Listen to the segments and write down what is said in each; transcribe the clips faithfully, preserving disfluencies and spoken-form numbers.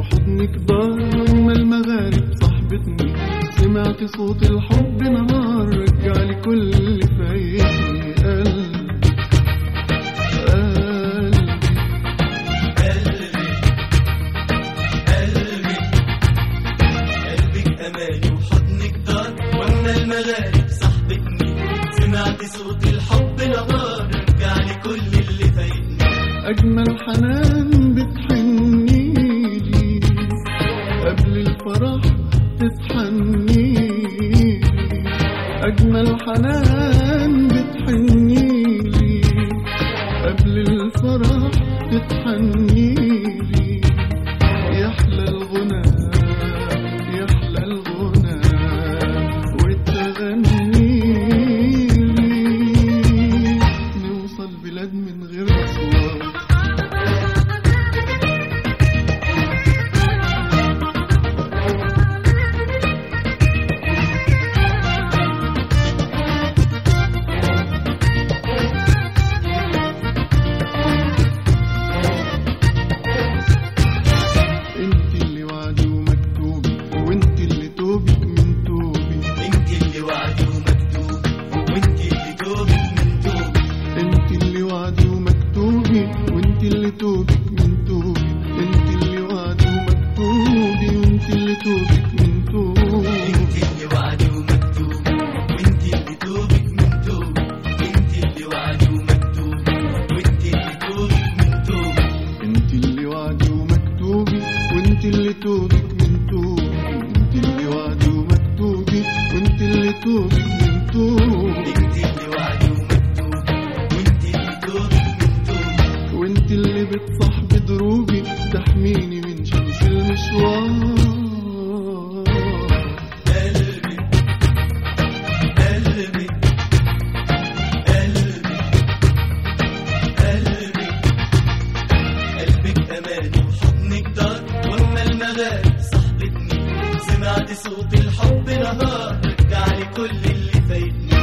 وحضنك دار لما المغارب صاحبتني، سمعت صوت الحب نهار رجعلي كل اللي فايتني. قلبي قلبي قلبي قلبك أماني وحضنك دار لما المغارب صاحبتني، سمعت صوت الحب نهار رجعلي كل اللي فايتني. أجمل حنان بتحنيلي قبل الفرح تتحنيلي، أجمل حنان بتحنيلي قبل الفرح تتحنيلي. يحلى الغنى يحلى الغنى وتغنيلي، نوصل بلاد من غير أصوات. صوت الحب نهار رجعلي كل اللي فايتني.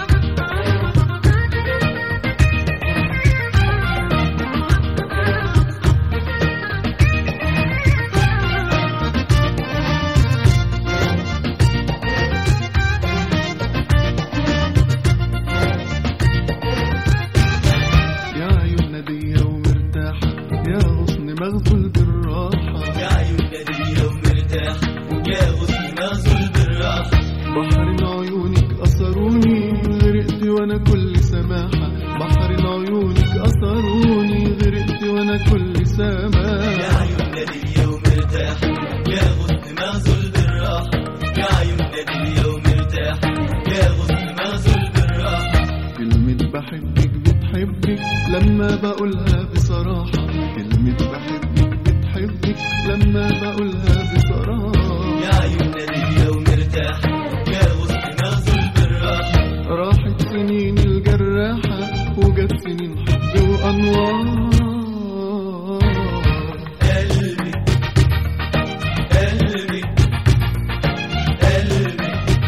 يا عيون نادية ومرتاحة يا غصن مغزول بالراحة، يا عيون نادية ومرتاحة يا غصن مغزول بالراحة. بحر عيونك أثروني غرقت وأنا كل سماحة، بحر عيونك أثروني غرقت وأنا كل سماحة. يا عيون نادية ومرتاحة يا غصن مغزول بالراحة، يا عيون نادية ومرتاحة يا غصن مغزول بالراحة. كلمة بحبك بتحبك لما بقولها بصراحة، كلمة بحبك بتحبك لما بقولها بصراحة. يا عيون نادية ومرتاحة يا غصن مغزول بالراحة. راحت سنين الجراحة وجت سنين حب وأنوار. قلبي قلبي قلبي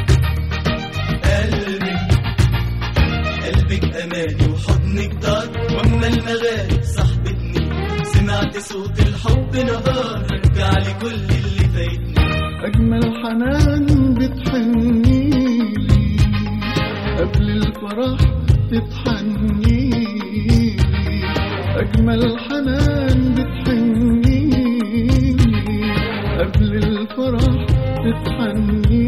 قلبي قلبك أماني وحضنك دار وأما المغارب صاحبتني، سمعت صوت الحب نهار رجعلي كل اللي فايتني. أجمل حنان بتحنيلي قبل الفرح تتحنيلي، أجمل حنان بتحنيلي قبل الفرح تتحنيلي.